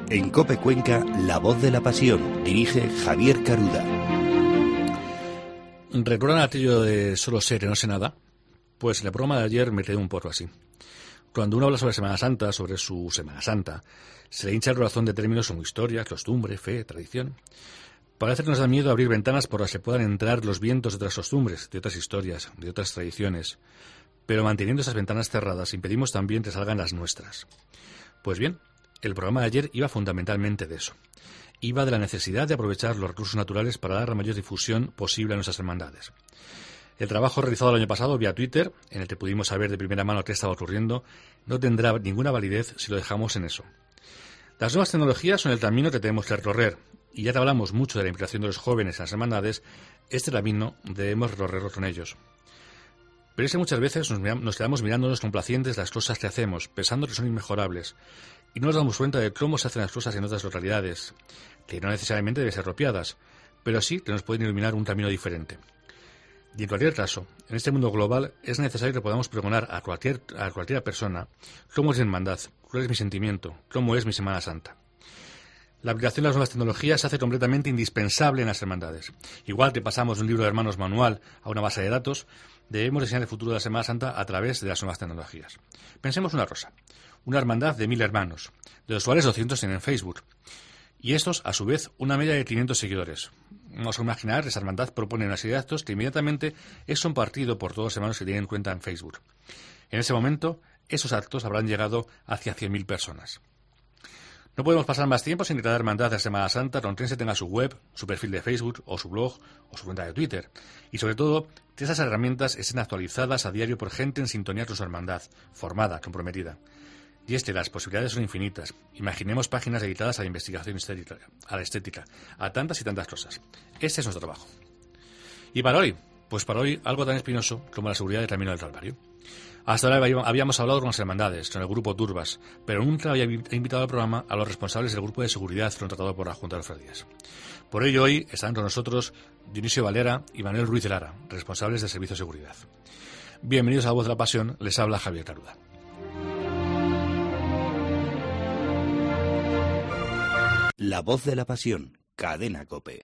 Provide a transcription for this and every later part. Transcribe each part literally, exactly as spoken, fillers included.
En COPE Cuenca, La Voz de la Pasión. Dirige Javier Caruda. ¿Recuerdan aquello de solo ser y no sé nada? Pues en el programa de ayer me quedé un poco así. Cuando uno habla sobre Semana Santa, sobre su Semana Santa, se le hincha el corazón de términos como historia, costumbre, fe, tradición. Parece que nos da miedo abrir ventanas por las que puedan entrar los vientos de otras costumbres, de otras historias, de otras tradiciones. Pero manteniendo esas ventanas cerradas, impedimos también que salgan las nuestras. Pues bien, el programa de ayer iba fundamentalmente de eso. Iba de la necesidad de aprovechar los recursos naturales para dar la mayor difusión posible a nuestras hermandades. El trabajo realizado el año pasado vía Twitter, en el que pudimos saber de primera mano qué estaba ocurriendo, no tendrá ninguna validez si lo dejamos en eso. Las nuevas tecnologías son el camino que tenemos que recorrer, y ya que hablamos mucho de la implicación de los jóvenes en las hermandades, este camino debemos recorrerlo con ellos. Pero es que muchas veces nos, nos quedamos mirándonos complacientes las cosas que hacemos, pensando que son inmejorables, y no nos damos cuenta de cómo se hacen las cosas en otras localidades, que no necesariamente deben ser copiadas, pero sí que nos pueden iluminar un camino diferente. Y en cualquier caso, en este mundo global es necesario que podamos pregonar a cualquier, a cualquier persona cómo es mi hermandad, cuál es mi sentimiento, cómo es mi Semana Santa. La aplicación de las nuevas tecnologías se hace completamente indispensable en las hermandades. Igual que pasamos de un libro de hermanos manual a una base de datos, debemos diseñar el futuro de la Semana Santa a través de las nuevas tecnologías. Pensemos una cosa, una hermandad de mil hermanos, de los cuales doscientos tienen Facebook, y estos, a su vez, una media de quinientos seguidores. Vamos a imaginar que esa hermandad propone una serie de actos que inmediatamente es compartido por todos los hermanos que tienen cuenta en Facebook. En ese momento, esos actos habrán llegado hacia cien mil personas. No podemos pasar más tiempo sin que cada hermandad de Semana Santa Rontense tenga su web, su perfil de Facebook, o su blog, o su cuenta de Twitter. Y sobre todo, que esas herramientas estén actualizadas a diario por gente en sintonía con su hermandad, formada, comprometida. Y es que las posibilidades son infinitas. Imaginemos páginas dedicadas a la investigación estética, a la estética, a tantas y tantas cosas. Ese es nuestro trabajo. Y para hoy, pues para hoy algo tan espinoso como la seguridad del Camino del Calvario. Hasta ahora habíamos hablado con las hermandades, con el grupo Turbas, pero nunca había invitado al programa a los responsables del grupo de seguridad contratado por la Junta de Cofradías. Por ello hoy están con nosotros Dionisio Valera y Manuel Ruiz de Lara, responsables del Servicio de Seguridad. Bienvenidos a La Voz de la Pasión, les habla Javier Caruda. La Voz de la Pasión, Cadena COPE.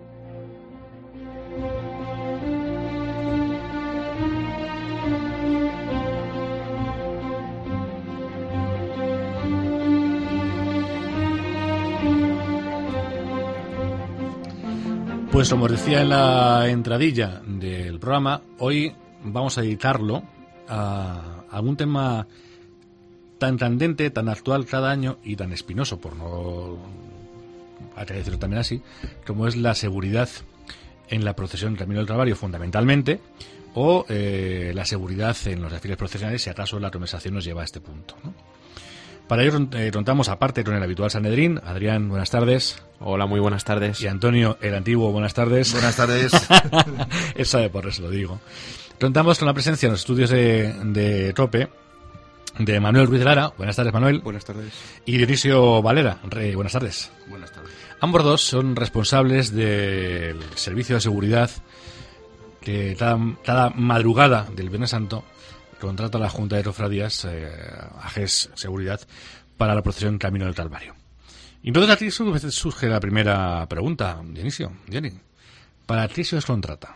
Pues como os decía en la entradilla del programa, hoy vamos a dedicarlo a algún tema tan candente, tan actual cada año y tan espinoso, por no hay que decirlo también así, como es la seguridad en la procesión Camino del Calvario fundamentalmente, o eh, la seguridad en los desfiles procesionales si acaso la conversación nos lleva a este punto, ¿no? Para ello eh, contamos aparte con el habitual Sanedrín. Adrián, buenas tardes. Hola, muy buenas tardes. Y Antonio, el antiguo, buenas tardes. Buenas tardes. Él sabe por eso lo digo. Contamos con la presencia en los estudios de, de COPE de Manuel Ruiz de Lara. Buenas tardes, Manuel. Buenas tardes. Y Dionisio Valera. Re, buenas tardes. Buenas tardes. Ambos dos son responsables del servicio de seguridad que cada, cada madrugada del Viernes Santo contrata a la Junta de Cofradías, eh, a G E S Seguridad, para la procesión Camino del Calvario. Y entonces aquí surge la primera pregunta, Dionisio. Diony, ¿para qué se os contrata?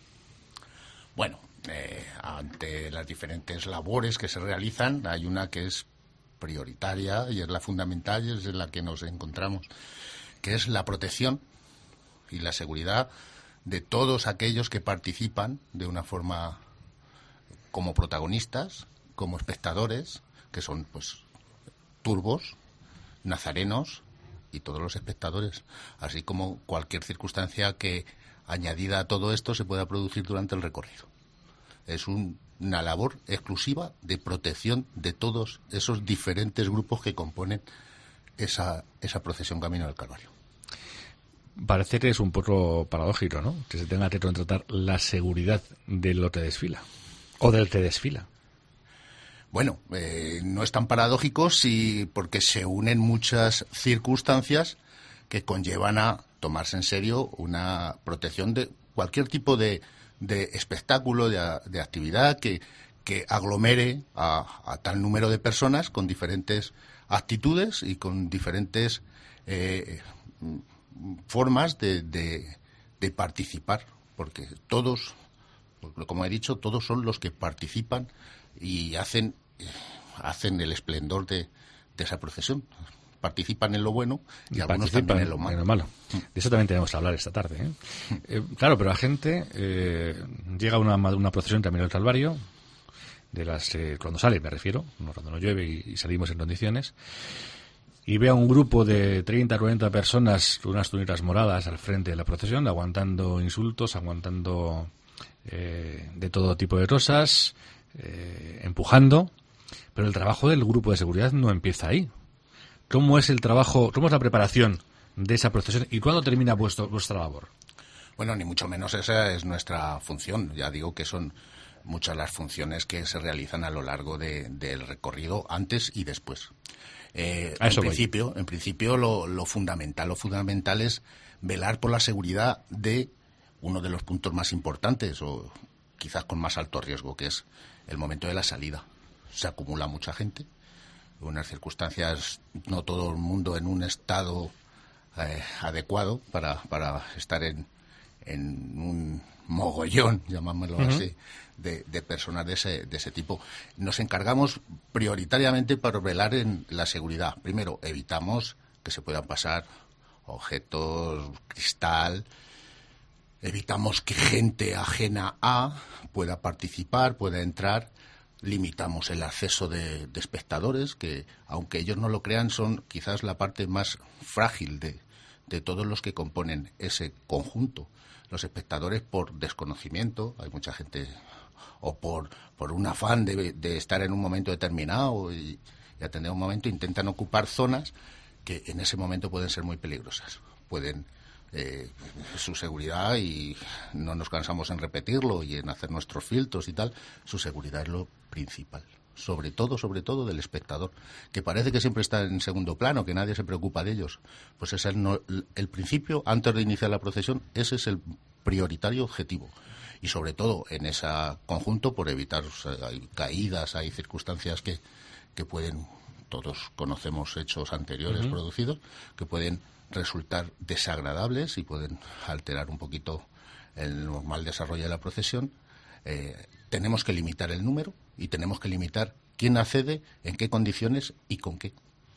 Bueno, eh, ante las diferentes labores que se realizan, hay una que es prioritaria y es la fundamental y es en la que nos encontramos, que es la protección y la seguridad de todos aquellos que participan de una forma como protagonistas, como espectadores, que son pues turbos, nazarenos y todos los espectadores, así como cualquier circunstancia que añadida a todo esto se pueda producir durante el recorrido. Es un, una labor exclusiva de protección de todos esos diferentes grupos que componen esa, esa procesión Camino del Calvario. Parece que es un poco paradójico, ¿no?, que se tenga que contratar la seguridad de lo que desfila. ¿O del que desfila? Bueno, eh, no es tan paradójico si, porque se unen muchas circunstancias que conllevan a tomarse en serio una protección de cualquier tipo de, de espectáculo, de, de actividad que, que aglomere a, a tal número de personas con diferentes actitudes y con diferentes eh, formas de, de, de participar, porque todos, como he dicho, todos son los que participan y hacen, hacen el esplendor de, de esa procesión. Participan en lo bueno y, y algunos también en lo malo. En lo malo. De eso también tenemos que hablar esta tarde. ¿eh? Eh, claro, pero la gente eh, llega a una, una procesión también del Calvario, de las eh, cuando sale, me refiero, no cuando no llueve y, y salimos en condiciones, y ve a un grupo de treinta, cuarenta personas con unas túnicas moradas al frente de la procesión, aguantando insultos, aguantando eh, de todo tipo de cosas, eh, empujando, pero el trabajo del grupo de seguridad no empieza ahí. ¿Cómo es el trabajo, cómo es la preparación de esa procesión y cuándo termina vuestro, vuestra labor? Bueno, ni mucho menos esa es nuestra función. Ya digo que son muchas las funciones que se realizan a lo largo de, del recorrido, antes y después. Eh, en principio, en principio lo, lo fundamental, lo fundamental es velar por la seguridad de uno de los puntos más importantes o quizás con más alto riesgo, que es el momento de la salida. Se acumula mucha gente. En unas circunstancias, no todo el mundo en un estado eh, adecuado para, para estar en, en un mogollón, llamámoslo uh-huh. así, de, de personas de ese, de ese tipo. Nos encargamos prioritariamente para velar en la seguridad. Primero, evitamos que se puedan pasar objetos, cristal, evitamos que gente ajena a pueda participar, pueda entrar. Limitamos el acceso de, de espectadores, que aunque ellos no lo crean, son quizás la parte más frágil de, de todos los que componen ese conjunto. Los espectadores por desconocimiento, hay mucha gente, o por, por un afán de, de estar en un momento determinado y, y atender un momento, intentan ocupar zonas que en ese momento pueden ser muy peligrosas. Pueden Eh, su seguridad, y no nos cansamos en repetirlo y en hacer nuestros filtros y tal, su seguridad es lo principal, sobre todo, sobre todo del espectador, que parece que siempre está en segundo plano, que nadie se preocupa de ellos. Pues ese es el, no, el principio, antes de iniciar la procesión, ese es el prioritario objetivo. Y sobre todo en ese conjunto, por evitar, o sea, hay caídas, hay circunstancias que, que pueden, todos conocemos hechos anteriores uh-huh. producidos, que pueden resultar desagradables y pueden alterar un poquito el normal desarrollo de la procesión. Eh, tenemos que limitar el número y tenemos que limitar quién accede, en qué condiciones y con qué.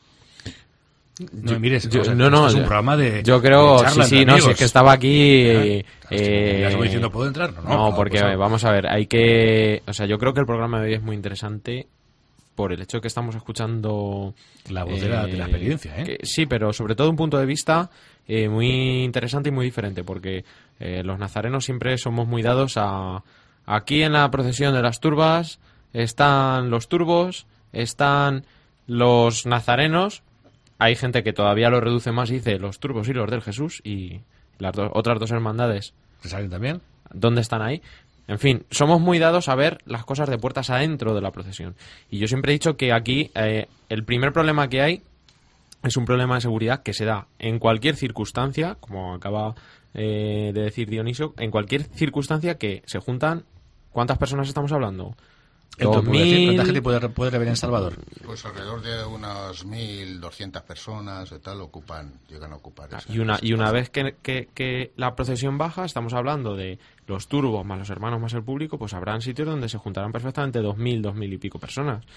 No, yo, mires, yo, o sea, no, no, es un programa de yo creo, de sí, sí, no, si es que estaba aquí. Eh, eh, ya estoy diciendo, ¿puedo entrar? No, no, no no porque pues, vamos a ver, hay que, o sea, yo creo que el programa de hoy es muy interesante por el hecho de que estamos escuchando la voz eh, de, la, de la experiencia, ¿eh? Que, sí, pero sobre todo un punto de vista eh, muy interesante y muy diferente, porque eh, los nazarenos siempre somos muy dados a... Aquí en la procesión de las turbas están los turbos, están los nazarenos, hay gente que todavía lo reduce más y dice los turbos y los del Jesús, y las do- otras dos hermandades. ¿Se saben también? ¿Dónde están ahí? En fin, somos muy dados a ver las cosas de puertas adentro de la procesión. Y yo siempre he dicho que aquí eh, el primer problema que hay es un problema de seguridad que se da en cualquier circunstancia, como acaba eh, de decir Dionisio, en cualquier circunstancia que se juntan. ¿Cuántas personas estamos hablando? ¿Cuánta gente puede, puede caber en Salvador? Pues alrededor de unas mil doscientas personas y tal ocupan, llegan a ocupar esa, y una esa y una vez que, que, que la procesión baja, estamos hablando de los turbos más los hermanos más el público, pues habrán sitios donde se juntarán perfectamente dos mil, dos mil y pico personas.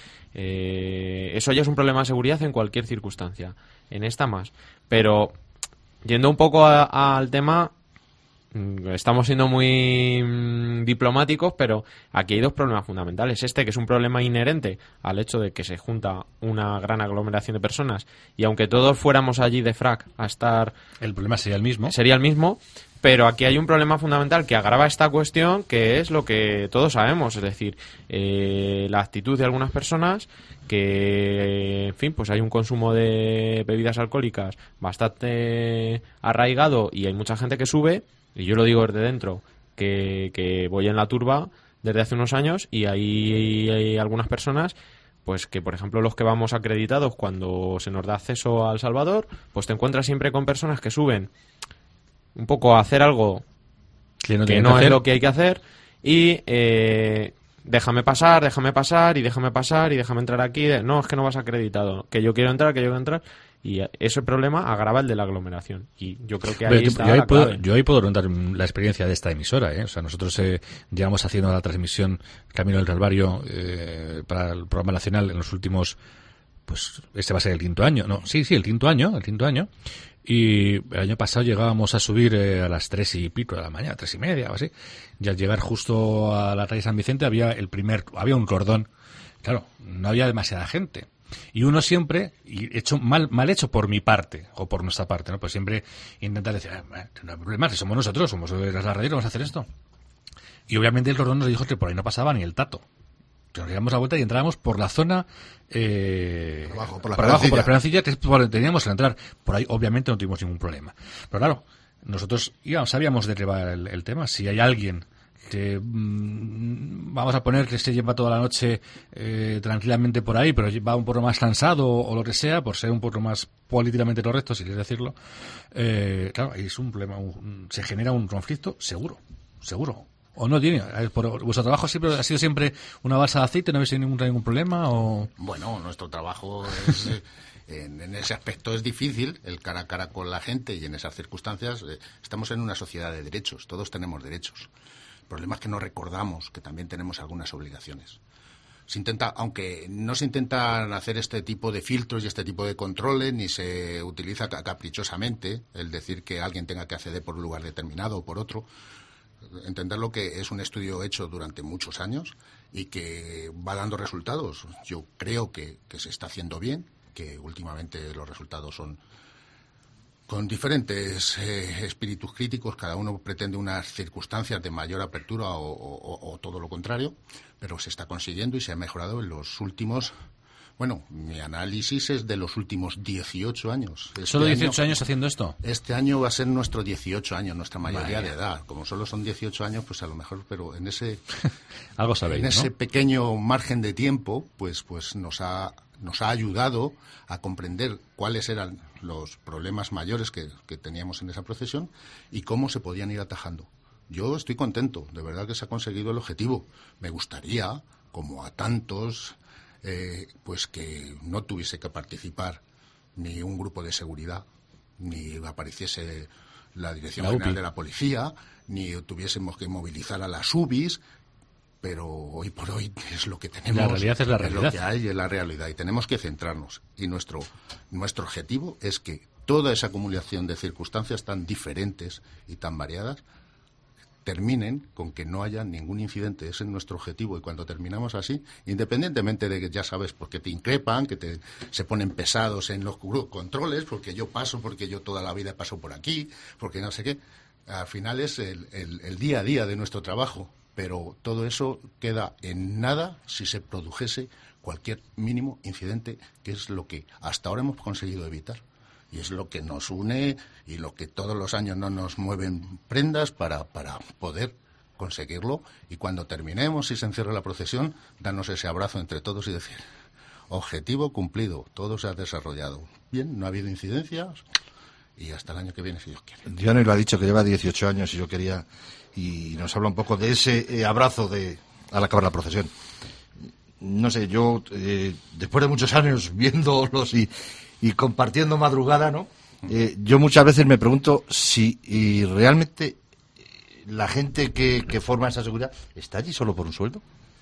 Eh, eso ya es un problema de seguridad en cualquier circunstancia, en esta más. Pero yendo un poco a, a, al tema, estamos siendo muy mmm, diplomáticos, pero aquí hay dos problemas fundamentales. Este, que es un problema inherente al hecho de que se junta una gran aglomeración de personas, y aunque todos fuéramos allí de frac a estar... El problema sería el mismo. Sería el mismo, pero aquí hay un problema fundamental que agrava esta cuestión, que es lo que todos sabemos, es decir, eh, la actitud de algunas personas que, en fin, pues hay un consumo de bebidas alcohólicas bastante arraigado y hay mucha gente que sube. Y yo lo digo desde dentro, que, que voy en la turba desde hace unos años, y ahí hay, hay algunas personas, pues que por ejemplo los que vamos acreditados cuando se nos da acceso al Salvador, pues te encuentras siempre con personas que suben un poco a hacer algo que no, que no es lo que hay que hacer, y eh, déjame pasar, déjame pasar y déjame pasar y déjame entrar aquí. No, es que no vas acreditado. Que yo quiero entrar, que yo quiero entrar. Y ese problema agrava el de la aglomeración. Y yo creo que ahí Pero, está yo, ahí la puedo, clave. yo ahí puedo contar la experiencia de esta emisora. ¿eh? O sea, nosotros eh, llevamos haciendo la transmisión Camino del Calvario eh, para el programa nacional en los últimos, pues este va a ser el quinto año. No, sí, sí, el quinto año, el quinto año. Y el año pasado llegábamos a subir eh, a las tres y pico de la mañana, tres y media o así. Y al llegar justo a la calle San Vicente había el primer, había un cordón. Claro, no había demasiada gente. Y uno siempre, y hecho mal mal hecho por mi parte, o por nuestra parte, ¿no? Pues siempre intenta decir, ah, no hay problema, si somos nosotros, somos las radios, vamos a hacer esto. Y obviamente el cordón nos dijo que por ahí no pasaba ni el tato. Nos dimos la vuelta y entrábamos por la zona eh, por abajo, por la por, abajo, por la Esperancilla. Esperancilla, que es por donde teníamos que entrar. Por ahí obviamente no tuvimos ningún problema. Pero claro, nosotros íbamos, sabíamos derribar el, el tema. Si hay alguien que mmm, vamos a poner que se lleva toda la noche eh, tranquilamente por ahí, pero va un poco más cansado o, o lo que sea, por ser un poco más políticamente correcto, si quieres decirlo, eh, claro, ahí es un problema, un, se genera un conflicto seguro, seguro. ¿O no tiene? ¿Por vuestro trabajo siempre ha sido siempre una balsa de aceite? ¿No habéis tenido ningún, ningún problema? O... Bueno, nuestro trabajo es, en, en ese aspecto es difícil, el cara a cara con la gente, y en esas circunstancias eh, estamos en una sociedad de derechos, todos tenemos derechos. El problema es que no recordamos que también tenemos algunas obligaciones. Se intenta, aunque no se intentan hacer este tipo de filtros y este tipo de controles, ni se utiliza caprichosamente el decir que alguien tenga que acceder por un lugar determinado o por otro, entenderlo que es un estudio hecho durante muchos años y que va dando resultados. Yo creo que, que se está haciendo bien, que últimamente los resultados son con diferentes eh, espíritus críticos, cada uno pretende unas circunstancias de mayor apertura o, o, o todo lo contrario, pero se está consiguiendo y se ha mejorado en los últimos... Bueno, mi análisis es de los últimos dieciocho años. Este ¿Solo dieciocho año, años haciendo esto? Este año va a ser nuestro dieciocho años, nuestra mayoría Vaya. de edad. Como solo son dieciocho años, pues a lo mejor, pero en ese algo sabéis, en ese ¿no? pequeño margen de tiempo, pues pues nos ha nos ha ayudado a comprender cuáles eran los problemas mayores que, que teníamos en esa procesión y cómo se podían ir atajando. Yo estoy contento, de verdad que se ha conseguido el objetivo. Me gustaría, como a tantos, Eh, pues que no tuviese que participar ni un grupo de seguridad, ni apareciese la Dirección la General U P I. de la Policía, ni tuviésemos que movilizar a las U B Is, pero hoy por hoy es lo que tenemos. La realidad es la realidad. Es lo que hay, es la realidad, y tenemos que centrarnos. Y nuestro, nuestro objetivo es que toda esa acumulación de circunstancias tan diferentes y tan variadas terminen con que no haya ningún incidente. Ese es nuestro objetivo, y cuando terminamos así, independientemente de que ya sabes, porque te increpan, que te se ponen pesados en los controles, porque yo paso, porque yo toda la vida paso por aquí, porque no sé qué, al final es el, el, el día a día de nuestro trabajo, pero todo eso queda en nada si se produjese cualquier mínimo incidente, que es lo que hasta ahora hemos conseguido evitar. Y es lo que nos une y lo que todos los años no nos mueven prendas para, para poder conseguirlo. Y cuando terminemos y se encierre la procesión, darnos ese abrazo entre todos y decir, objetivo cumplido, todo se ha desarrollado. Bien, no ha habido incidencias y hasta el año que viene, si Dios quiere. Diana lo ha dicho, que lleva dieciocho años, y yo quería, y nos habla un poco de ese eh, abrazo de al acabar la procesión. No sé, yo, eh, después de muchos años viéndolos y... y compartiendo madrugada, ¿no? Eh, yo muchas veces me pregunto si y realmente la gente que, que forma esa seguridad está allí solo por un sueldo.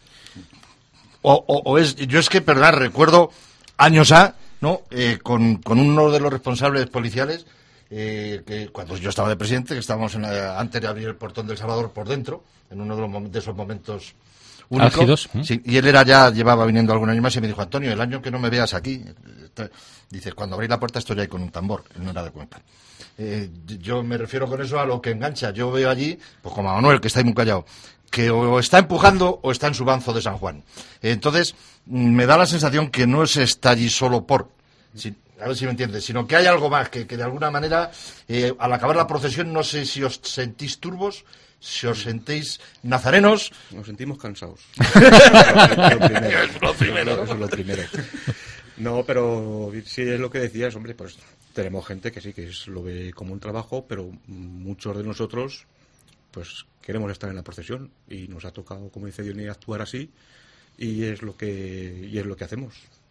O, o, o es, yo es que, perdón, recuerdo años A, ¿no? Eh, con, con uno de los responsables policiales, eh, que cuando yo estaba de presidente, que estábamos en la, antes de abrir el portón del Salvador por dentro, en uno de, los momentos, de esos momentos únicos. Álgidos. Sí, y él era ya, llevaba viniendo algún año más, y me dijo, Antonio, el año que no me veas aquí, dice, cuando abrí la puerta estoy ahí con un tambor. Él no era de Cuenca. Eh, yo me refiero con eso a lo que engancha. Yo veo allí, pues como a Manuel, que está ahí muy callado, que o está empujando o está en su banzo de San Juan. Eh, entonces, me da la sensación que no se está allí solo por... Si, a ver si me entiendes, sino que hay algo más, que, que de alguna manera, eh, al acabar la procesión, no sé si os sentís turbos, si os sentéis nazarenos. Nos sentimos cansados. Lo primero. Es lo primero. Eso es lo primero. No, pero sí es lo que decías, hombre, pues tenemos gente que sí, que es, lo ve como un trabajo, pero muchos de nosotros pues queremos estar en la procesión y nos ha tocado, como dice Diony, actuar así y es lo que y es lo que hacemos.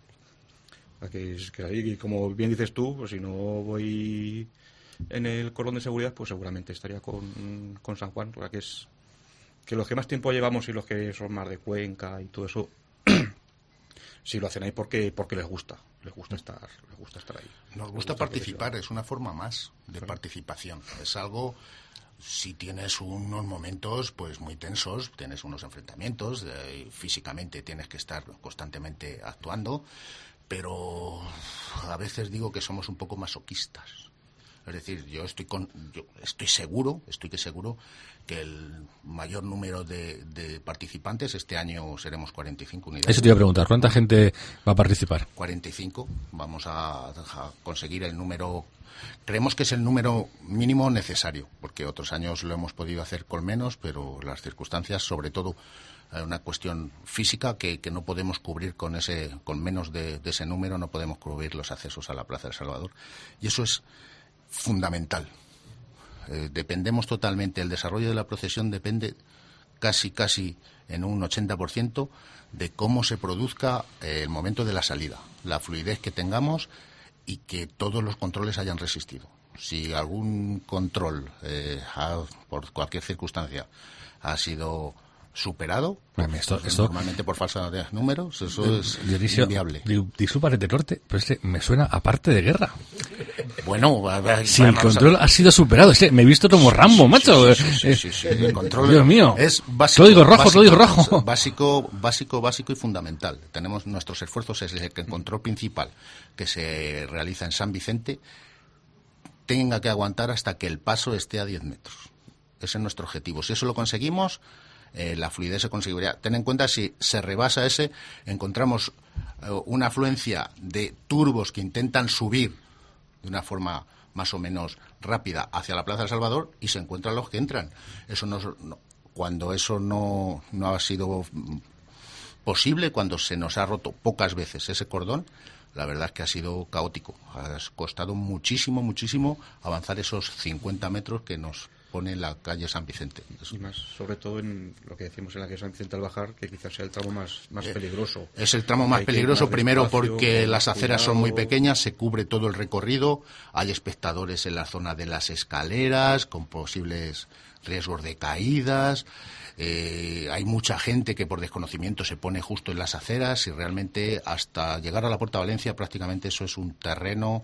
Que es que ahí, y como bien dices tú, pues si no voy en el cordón de seguridad, pues seguramente estaría con, con San Juan, que es que los que más tiempo llevamos y los que son más de Cuenca y todo eso, sí lo hacen ahí porque porque les gusta, les gusta estar, les gusta estar ahí. Nos gusta participar, es una forma más de participación. Es algo, si tienes unos momentos pues muy tensos, tienes unos enfrentamientos, eh, físicamente tienes que estar constantemente actuando, pero a veces digo que somos un poco masoquistas. Es decir, yo estoy con, yo estoy seguro, estoy que seguro que el mayor número de, de participantes, este año seremos cuarenta y cinco unidades. Eso te iba a preguntar, ¿cuánta gente va a participar? cuarenta y cinco, vamos a, a conseguir el número, creemos que es el número mínimo necesario, porque otros años lo hemos podido hacer con menos, pero las circunstancias, sobre todo una cuestión física que, que no podemos cubrir con ese con menos de, de ese número, no podemos cubrir los accesos a la Plaza del Salvador, y eso es fundamental. Eh, dependemos totalmente, el desarrollo de la procesión depende casi casi en un ochenta por ciento de cómo se produzca eh, el momento de la salida, la fluidez que tengamos y que todos los controles hayan resistido. Si algún control eh, ha, por cualquier circunstancia ha sido superado, Bueno, esto, esto, normalmente por falsa de números, eso es Dionisio, inviable. Disculpa que te corte, pero este me suena a parte de guerra. Bueno, a ver, si el control ha sido superado, este, me he visto como Rambo, sí, macho. Sí, sí, sí, sí, el control, Dios mío, es básico, código rojo, básico, código rojo. Básico, básico, básico y fundamental. Tenemos nuestros esfuerzos, es que el control principal que se realiza en San Vicente tenga que aguantar hasta que el paso esté a diez metros. Ese es nuestro objetivo. Si eso lo conseguimos, Eh, la fluidez se conseguiría. Ten en cuenta, si se rebasa ese, encontramos eh, una afluencia de turbos que intentan subir de una forma más o menos rápida hacia la Plaza del Salvador y se encuentran los que entran. Eso no, no, cuando eso no, no ha sido posible, cuando se nos ha roto pocas veces ese cordón, la verdad es que ha sido caótico. Ha costado muchísimo, muchísimo avanzar esos cincuenta metros que nos pone en la calle San Vicente. Y más, sobre todo en lo que decimos en la calle San Vicente al bajar, que quizás sea el tramo más, más eh, peligroso. Es el tramo más peligroso, primero porque las aceras son muy pequeñas, se cubre todo el recorrido, hay espectadores en la zona de las escaleras, con posibles riesgos de caídas, eh, hay mucha gente que por desconocimiento se pone justo en las aceras y realmente hasta llegar a la Puerta de Valencia prácticamente eso es un terreno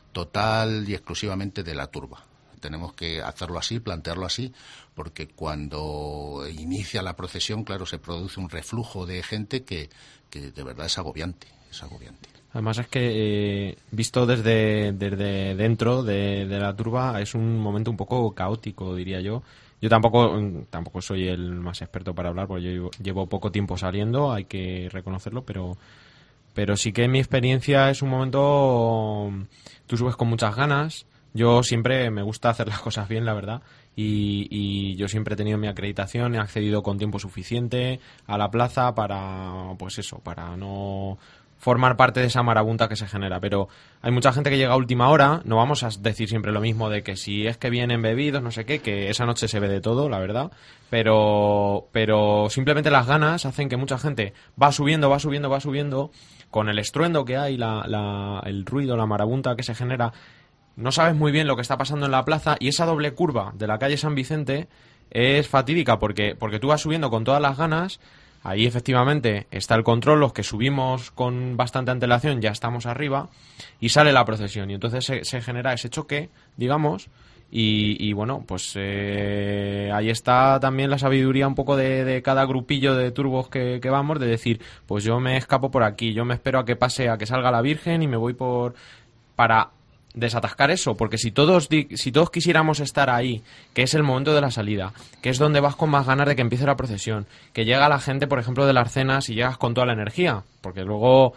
total y exclusivamente de la turba. Tenemos que hacerlo así, plantearlo así, porque cuando inicia la procesión, claro, se produce un reflujo de gente que, que de verdad es agobiante, es agobiante. Además es que, eh, visto desde, desde dentro de, de la turba, es un momento un poco caótico, diría yo. Yo tampoco tampoco soy el más experto para hablar, porque yo llevo, llevo poco tiempo saliendo, hay que reconocerlo, pero pero sí que en mi experiencia es un momento... Tú subes con muchas ganas. Yo siempre me gusta hacer las cosas bien, la verdad, y, y yo siempre he tenido mi acreditación, he accedido con tiempo suficiente a la plaza para, pues eso, para no formar parte de esa marabunta que se genera. Pero hay mucha gente que llega a última hora, no vamos a decir siempre lo mismo de que si es que vienen bebidos, no sé qué, que esa noche se ve de todo, la verdad, pero, pero simplemente las ganas hacen que mucha gente va subiendo, va subiendo, va subiendo, con el estruendo que hay, la, la, el ruido, la marabunta que se genera. No sabes muy bien lo que está pasando en la plaza y esa doble curva de la calle San Vicente es fatídica porque, porque tú vas subiendo con todas las ganas, ahí efectivamente está el control, los que subimos con bastante antelación ya estamos arriba y sale la procesión y entonces se, se genera ese choque, digamos, y, y bueno, pues eh, ahí está también la sabiduría un poco de, de cada grupillo de turbos que, que vamos, de decir, pues yo me escapo por aquí, yo me espero a que pase, a que salga la Virgen y me voy por... para... desatascar eso, porque si todos si todos quisiéramos estar ahí, que es el momento de la salida, que es donde vas con más ganas de que empiece la procesión, que llega la gente, por ejemplo, de las cenas y llegas con toda la energía, porque luego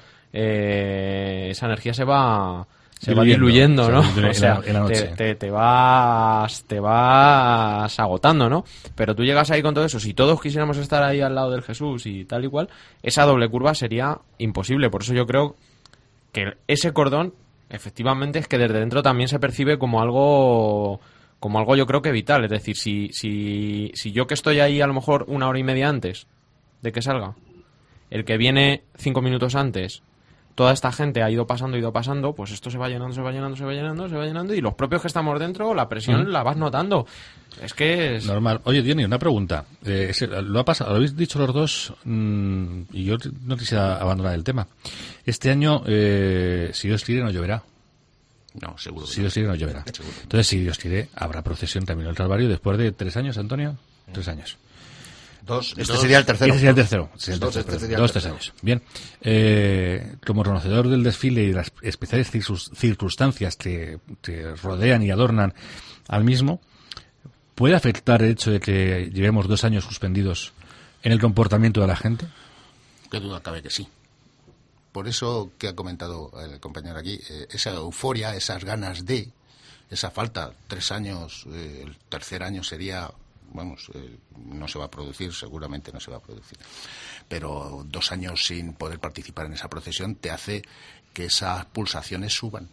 eh, esa energía se va se va diluyendo, ¿no? O sea, te, te, te vas te vas agotando, ¿no? Pero tú llegas ahí con todo eso, si todos quisiéramos estar ahí al lado del Jesús y tal y cual, esa doble curva sería imposible, por eso yo creo que ese cordón efectivamente es que desde dentro también se percibe como algo como algo yo creo que vital. Es decir, si, si, si yo que estoy ahí a lo mejor una hora y media antes de que salga, el que viene cinco minutos antes, toda esta gente ha ido pasando, ido pasando, pues esto se va llenando, se va llenando, se va llenando, se va llenando, y los propios que estamos dentro, la presión mm. la vas notando. Es que es... Normal. Oye, Diony, una pregunta. Eh, lo ha pasado, lo habéis dicho los dos, mmm, y yo no quisiera abandonar el tema. Este año, eh, si Dios quiere, no lloverá. No, seguro que Si no. Dios quiere, no lloverá. Seguro. Entonces, si Dios quiere, habrá procesión también del Calvario después de tres años, Antonio. Mm. Tres años. Dos, este Dos, sería el tercero. Este sería el tercero. Sí, el Dos, tercero, este sería dos, el tres tercero. años. Bien. Eh, como conocedor del desfile y de las especiales circunstancias que, que rodean y adornan al mismo, ¿puede afectar el hecho de que llevemos dos años suspendidos en el comportamiento de la gente? Qué duda cabe que sí. Por eso que ha comentado el compañero aquí, eh, esa euforia, esas ganas de, esa falta, tres años, eh, el tercer año sería... Vamos, eh, no se va a producir, seguramente no se va a producir. Pero dos años sin poder participar en esa procesión te hace que esas pulsaciones suban.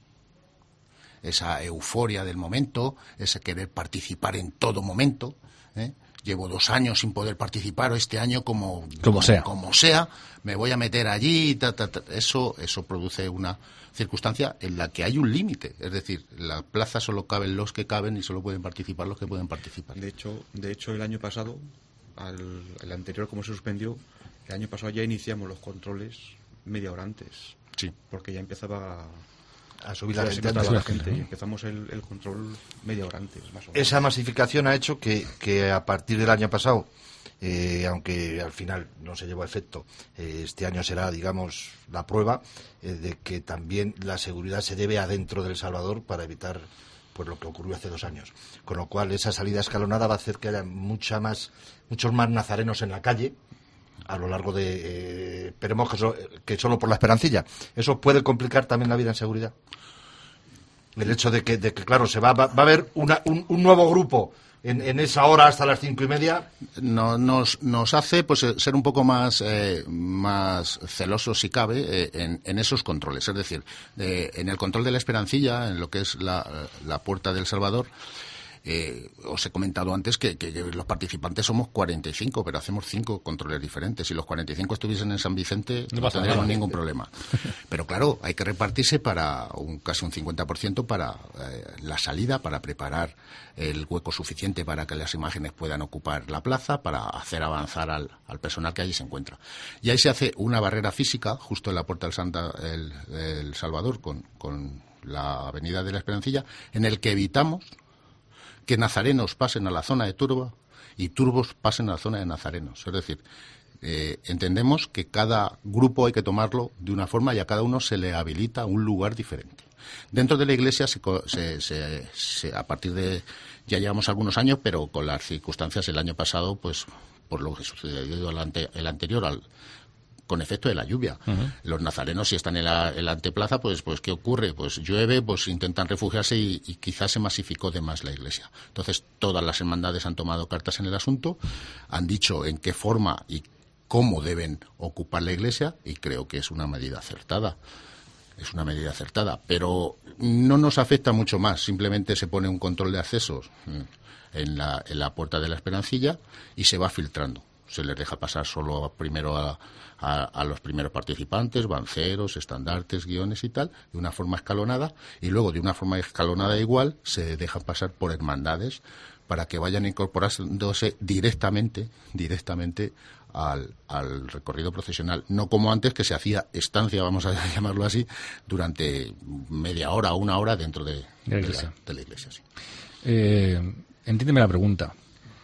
Esa euforia del momento, ese querer participar en todo momento. ¿eh? Llevo dos años sin poder participar, o este año como, como, como sea. Como sea, me voy a meter allí. Ta, ta, ta. Eso, eso produce una circunstancia en la que hay un límite. Es decir, la plaza solo caben los que caben y solo pueden participar los que pueden participar. De hecho, de hecho el año pasado, al, el anterior como se suspendió, el año pasado ya iniciamos los controles media hora antes. Sí. Porque ya empezaba a subir ya la se gente. notaba antes. la gente y empezamos el, el control media hora antes, más o menos. Esa masificación ha hecho que, que a partir del año pasado, eh, aunque al final no se llevó a efecto, eh, este año será, digamos, la prueba eh, de que también la seguridad se debe adentro del Salvador para evitar pues lo que ocurrió hace dos años. Con lo cual, esa salida escalonada va a hacer que haya mucha más, muchos más nazarenos en la calle a lo largo de... Eh, esperemos que, so, que solo por la Esperancilla. Eso puede complicar también la vida en seguridad. El hecho de que, de que claro, se va, va, va a haber una, un, un nuevo grupo en, en esa hora hasta las cinco y media. No, nos, nos hace pues ser un poco más, eh, más celosos, si cabe, eh, en, en esos controles. Es decir, eh, en el control de la Esperancilla, en lo que es la, la Puerta del Salvador, Eh, os he comentado antes que, que, que los participantes somos cuarenta y cinco, pero hacemos cinco controles diferentes. Si los cuarenta y cinco estuviesen en San Vicente, no, no tendríamos ningún problema. Pero claro, hay que repartirse para un casi un cincuenta por ciento para eh, la salida, para preparar el hueco suficiente para que las imágenes puedan ocupar la plaza, para hacer avanzar al, al personal que allí se encuentra. Y ahí se hace una barrera física, justo en la Puerta del Santa, el, el Salvador, con, con la Avenida de la Esperancilla, en el que evitamos que nazarenos pasen a la zona de turba y turbos pasen a la zona de nazarenos. Es decir, eh, entendemos que cada grupo hay que tomarlo de una forma y a cada uno se le habilita un lugar diferente. Dentro de la iglesia, se, se, se, se, a partir de... ya llevamos algunos años, pero con las circunstancias el año pasado, pues por lo que sucedió el, ante, el anterior al... con efecto de la lluvia. Uh-huh. Los nazarenos, si están en la, en la anteplaza, pues, pues ¿qué ocurre? Pues llueve, pues intentan refugiarse y, y quizás se masificó de más la iglesia. Entonces, todas las hermandades han tomado cartas en el asunto, han dicho en qué forma y cómo deben ocupar la iglesia, y creo que es una medida acertada. Es una medida acertada, pero no nos afecta mucho más. Simplemente se pone un control de accesos en la, en la Puerta de la Esperancilla y se va filtrando. Se les deja pasar solo primero a, a, a los primeros participantes, banceros, estandartes, guiones y tal, de una forma escalonada, y luego de una forma escalonada igual se dejan pasar por hermandades para que vayan incorporándose directamente, directamente al, al recorrido procesional. No como antes, que se hacía estancia, vamos a llamarlo así, durante media hora o una hora dentro de, de la iglesia. De la, de la iglesia sí. eh, entiéndeme la pregunta.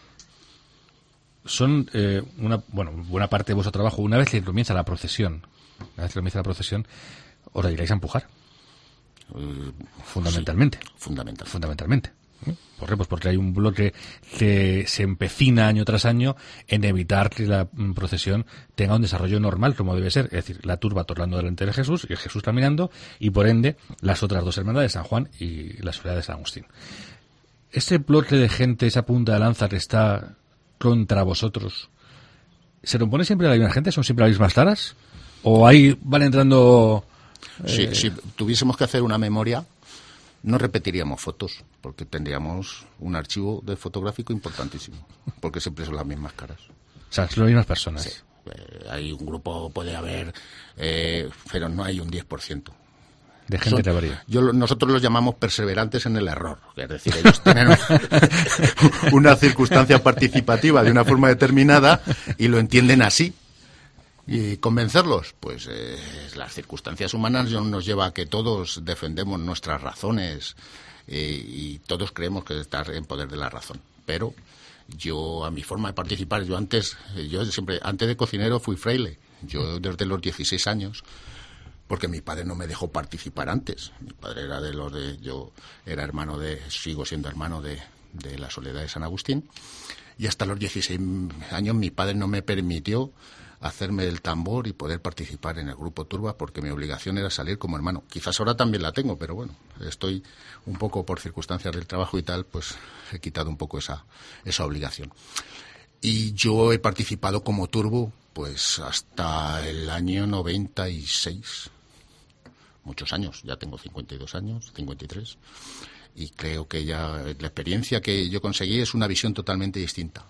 Son eh, una bueno buena parte de vuestro trabajo. Una vez que comienza la procesión, una vez que comienza la procesión, os la iréis a empujar. Uh, fundamentalmente. Sí, fundamental. Fundamentalmente. ¿Por qué? Pues porque hay un bloque que se empecina año tras año en evitar que la procesión tenga un desarrollo normal, como debe ser. Es decir, la turba tornando delante de Jesús y Jesús caminando, y por ende las otras dos hermandades, San Juan y la Soledad de San Agustín. Ese bloque de gente, esa punta de lanza que está contra vosotros, ¿se lo pone siempre la misma gente? ¿Son siempre las mismas taras? ¿O ahí van entrando...? Eh... Si, si tuviésemos que hacer una memoria, no repetiríamos fotos, porque tendríamos un archivo de fotográfico importantísimo, porque siempre son las mismas caras. O sea, son las mismas personas. Sí. Eh, hay un grupo, puede haber, eh, pero no hay un diez por ciento. De gente Son, que varía. Yo, nosotros los llamamos perseverantes en el error. Es decir, ellos tienen una circunstancia participativa de una forma determinada y lo entienden así. ¿Y convencerlos? Pues eh, las circunstancias humanas nos lleva a que todos defendemos nuestras razones eh, y todos creemos que estar en poder de la razón. Pero yo, a mi forma de participar, yo antes, yo siempre, antes de cocinero fui fraile. Yo desde los dieciséis años, porque mi padre no me dejó participar antes. Mi padre era de los de, yo era hermano de, sigo siendo hermano de, de la Soledad de San Agustín, y hasta los dieciséis años mi padre no me permitió hacerme el tambor y poder participar en el grupo Turba, porque mi obligación era salir como hermano. Quizás ahora también la tengo, pero bueno, estoy un poco por circunstancias del trabajo y tal, pues he quitado un poco esa, esa obligación. Y yo he participado como turbo pues hasta el año noventa y seis. Muchos años, ya tengo cincuenta y dos años, cincuenta y tres. Y creo que ya la experiencia que yo conseguí es una visión totalmente distinta.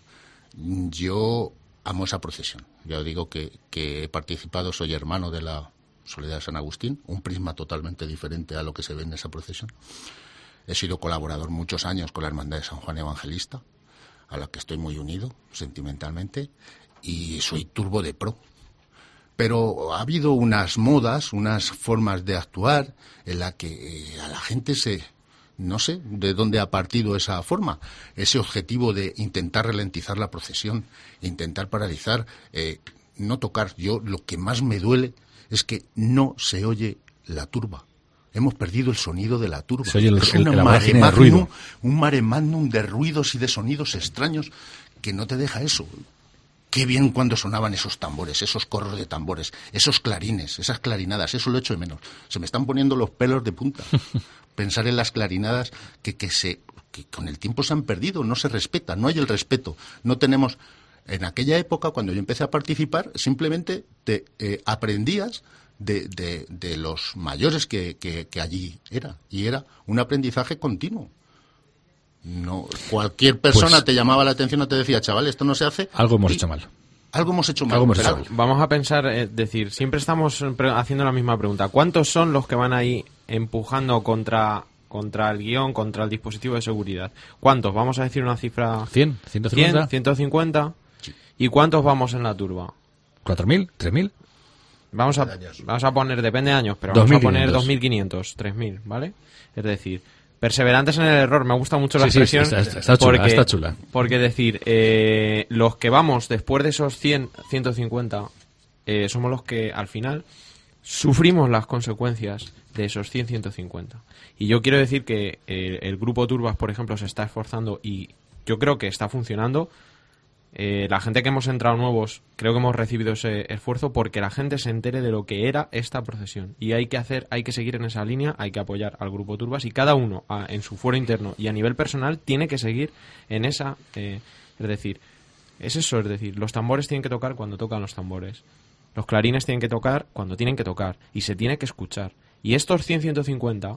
Yo amo esa procesión. Ya digo que, que he participado, soy hermano de la Soledad de San Agustín, un prisma totalmente diferente a lo que se ve en esa procesión. He sido colaborador muchos años con la Hermandad de San Juan Evangelista, a la que estoy muy unido sentimentalmente, y soy turbo de pro. Pero ha habido unas modas, unas formas de actuar en la que eh, a la gente se... No sé de dónde ha partido esa forma, ese objetivo de intentar ralentizar la procesión, intentar paralizar, eh, no tocar. Yo lo que más me duele es que no se oye la turba. Hemos perdido el sonido de la turba. Se oye el, es el, un el mare de magnum, ruido. un mare magnum de ruidos y de sonidos extraños que no te deja eso. Qué bien cuando sonaban esos tambores, esos corros de tambores, esos clarines, esas clarinadas, eso lo echo de menos. Se me están poniendo los pelos de punta. Pensar en las clarinadas que, que, se, que con el tiempo se han perdido, no se respetan, no hay el respeto. No tenemos... En aquella época, cuando yo empecé a participar, simplemente te eh, aprendías de, de, de los mayores que, que, que allí era. Y era un aprendizaje continuo. No, cualquier persona Pues, te llamaba la atención o te decía, chaval, esto no se hace. Algo hemos y hecho mal. Algo hemos hecho mal. Algo hemos pero- hecho mal. Vamos a pensar, es decir, siempre estamos pre- haciendo la misma pregunta. ¿Cuántos son los que van ahí empujando contra, contra el guión, contra el dispositivo de seguridad? ¿Cuántos? Vamos a decir una cifra... ¿cien? ¿ciento cincuenta? ¿cien? ¿ciento cincuenta? ¿Y cuántos vamos en la turba? ¿cuatro mil? ¿tres mil? Vamos a, vamos a poner, depende de años, pero dos vamos mil a poner quinientos. dos mil quinientos, tres mil, ¿vale? Es decir, perseverantes en el error, me gusta mucho la Sí, sí, expresión. está- está- está chula, porque, está chula. Porque decir, eh, los que vamos después de esos cien, ciento cincuenta, eh, somos los que al final sufrimos las consecuencias de esos cien, ciento cincuenta. Y yo quiero decir que eh, el grupo Turbas, por ejemplo, se está esforzando y yo creo que está funcionando. Eh, la gente que hemos entrado nuevos, creo que hemos recibido ese esfuerzo porque la gente se entere de lo que era esta procesión. Y hay que hacer, hay que seguir en esa línea, hay que apoyar al grupo Turbas y cada uno a- en su fuero interno y a nivel personal tiene que seguir en esa... eh, es decir, es eso, es decir, los tambores tienen que tocar cuando tocan los tambores. Los clarines tienen que tocar cuando tienen que tocar y se tiene que escuchar. Y estos cien, ciento cincuenta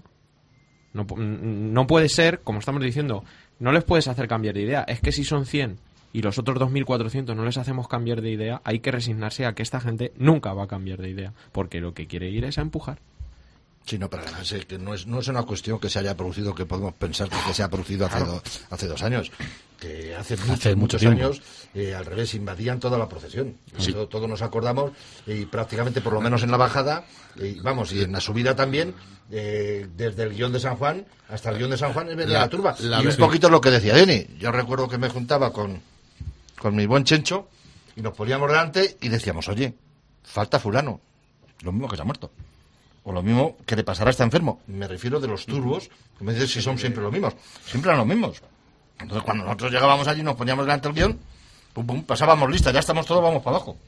no, pu- no puede ser, como estamos diciendo, no les puedes hacer cambiar de idea. Es que si son cien y los otros dos mil cuatrocientos no les hacemos cambiar de idea, hay que resignarse a que esta gente nunca va a cambiar de idea, porque lo que quiere ir es a empujar. Sí, no, pero además es que no es, no es una cuestión que se haya producido, que podemos pensar que, que se ha producido hace, do- hace dos años. Que hace, muchos, mucho muchos tiempo. años, eh, al revés, invadían toda la procesión. Todo- todos nos acordamos, y prácticamente, por lo menos en la bajada, y vamos, y en la subida también, eh, desde el guión de San Juan hasta el guión de San Juan, es ver la, La- turba. la- y un sí. poquito lo que decía Deni. Yo recuerdo que me juntaba con, con mi buen Chencho, y nos poníamos delante y decíamos, oye, falta fulano, lo mismo que se ha muerto. O lo mismo que le pasará a este enfermo. Me refiero de los turbos, que me dices si son siempre los mismos. Siempre eran los mismos. Entonces, cuando nosotros llegábamos allí, nos poníamos delante del guión, pum, pum, pasábamos lista, ya estamos todos, vamos para abajo.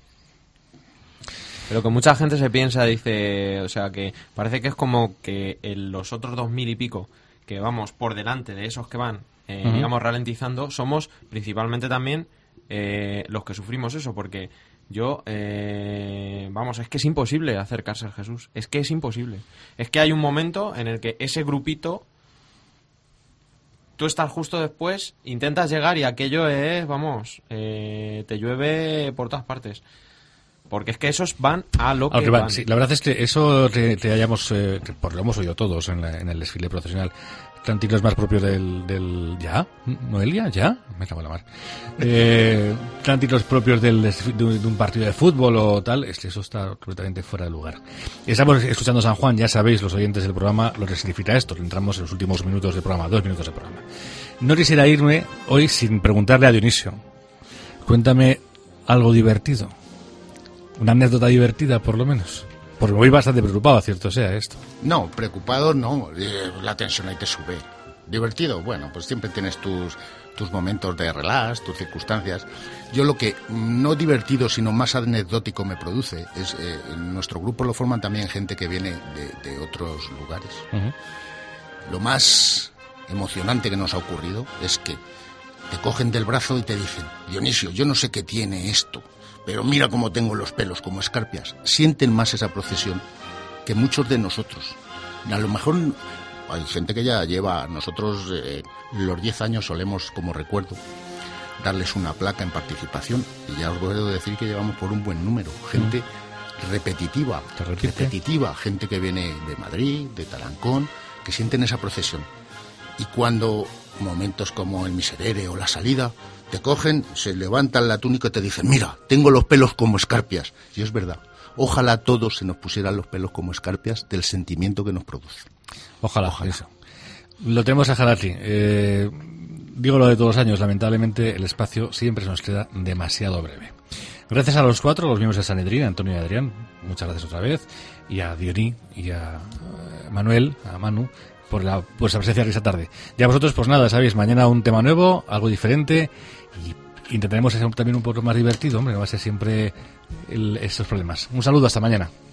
Pero que mucha gente se piensa, dice, o sea, que parece que es como que en los otros dos mil y pico que vamos por delante de esos que van, eh, Ujú. digamos, ralentizando, somos principalmente también eh, los que sufrimos eso, porque yo, eh, vamos, es que es imposible acercarse a Jesús, es que es imposible. Es que hay un momento en el que ese grupito tú estás justo después, intentas llegar y aquello es, vamos, eh, te llueve por todas partes. Porque es que esos van a lo que, a lo que van. van. Sí, la verdad es que eso te, te hayamos, eh, que por lo hemos oído todos en, la, en el desfile procesional. Cantinos más propios del, del... ¿Ya? ¿Noelia? ¿Ya? Me cago en la mar. Eh, cantinos propios del, de, de un partido de fútbol o tal, es que eso está completamente fuera de lugar. Estamos escuchando San Juan, ya sabéis, los oyentes del programa, lo que significa esto. Entramos en los últimos minutos del programa, dos minutos del programa. No quisiera irme hoy sin preguntarle a Dionisio. Cuéntame algo divertido. Una anécdota divertida, por lo menos. Porque voy bastante preocupado, cierto sea esto. No, preocupado no, eh, la tensión ahí te sube. Divertido, bueno, pues siempre tienes tus, tus momentos de relax, tus circunstancias. Yo lo que no divertido, sino más anecdótico me produce es, eh, en nuestro grupo lo forman también gente que viene de, de otros lugares. Uh-huh. Lo más emocionante que nos ha ocurrido es que te cogen del brazo y te dicen, Dionisio, yo no sé qué tiene esto, pero mira cómo tengo los pelos como escarpias. Sienten más esa procesión que muchos de nosotros. A lo mejor hay gente que ya lleva, nosotros eh, los diez años solemos, como recuerdo, darles una placa en participación, y ya os puedo decir que llevamos por un buen número. Gente mm. repetitiva, repetitiva, gente que viene de Madrid, de Tarancón, que sienten esa procesión. Y cuando momentos como el miserere o la salida te cogen, se levantan la túnica y te dicen, mira, tengo los pelos como escarpias. Y es verdad, ojalá todos se nos pusieran los pelos como escarpias del sentimiento que nos produce. Ojalá, ojalá. Eso. Lo tenemos a dejar aquí. Eh, digo lo de todos los años, lamentablemente el espacio siempre se nos queda demasiado breve. Gracias a los cuatro, los miembros de Sanedrín, Antonio y Adrián, muchas gracias otra vez, y a Dioní y a Manuel, a Manu, por la vuestra presencia esta tarde. Ya vosotros, pues nada, sabéis, mañana un tema nuevo, algo diferente, y intentaremos hacer también un poco más divertido, hombre, no va a ser siempre el, estos problemas. Un saludo, hasta mañana.